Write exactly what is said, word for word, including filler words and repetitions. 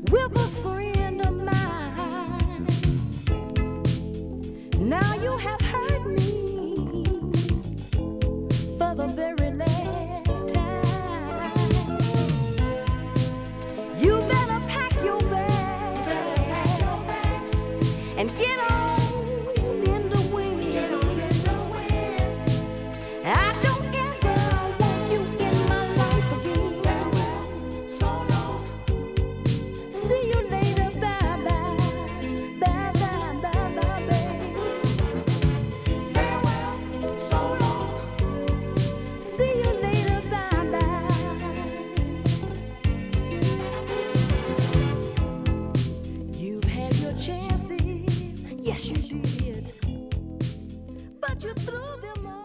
with a friend of mine. Now you have heard me for the very last time. You better pack your bags and get on in the wind. I don't ever want you in my life again. So long. See you later, bye bye, bye bye, bye bye, baby. Farewell, so long. See you later, bye bye. You've had your chances, yes you did, but you threw them away.